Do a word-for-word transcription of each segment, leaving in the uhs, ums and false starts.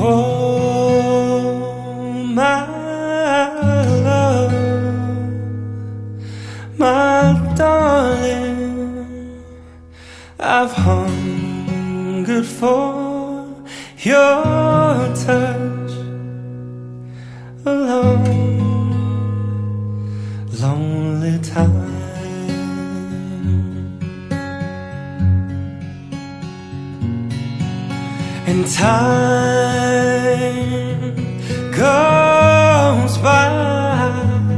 Oh, my love, my darling, I've hungered for your touch a long, lonely time. And time goes by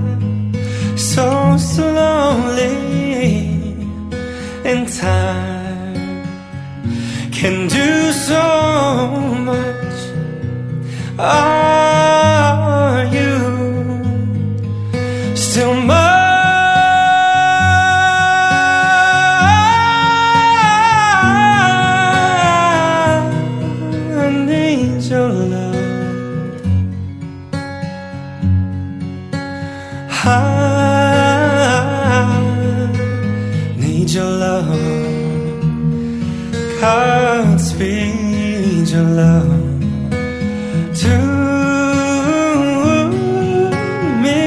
so slowly, and time can do so much. Are you still mine? Your love, I need your love. God speed your love to me.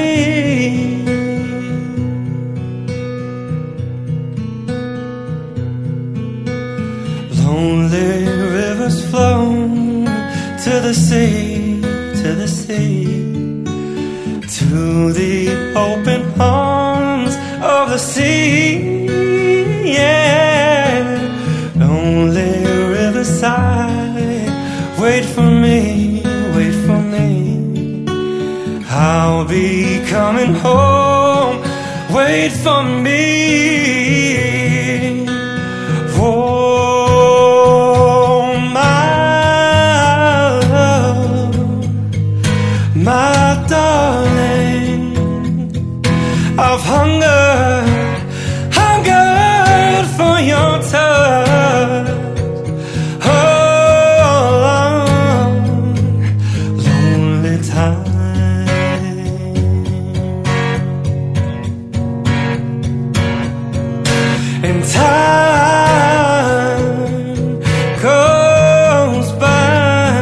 Lonely rivers flow to the sea, to the sea, to the open arms of the sea. Yeah, lonely riverside, wait for me, wait for me. I'll be coming home, wait for me. Oh, my darling, I've hungered, hungered for your touch. Oh, long, lonely time. And time goes by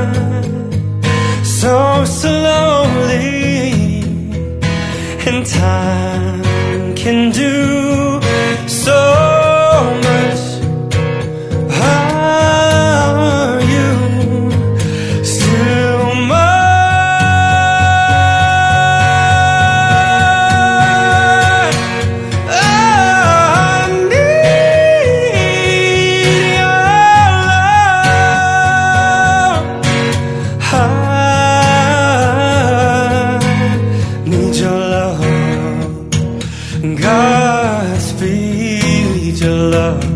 so slowly, and time can do so much. Are you still mine? I need your love. Need your love. God speed your love.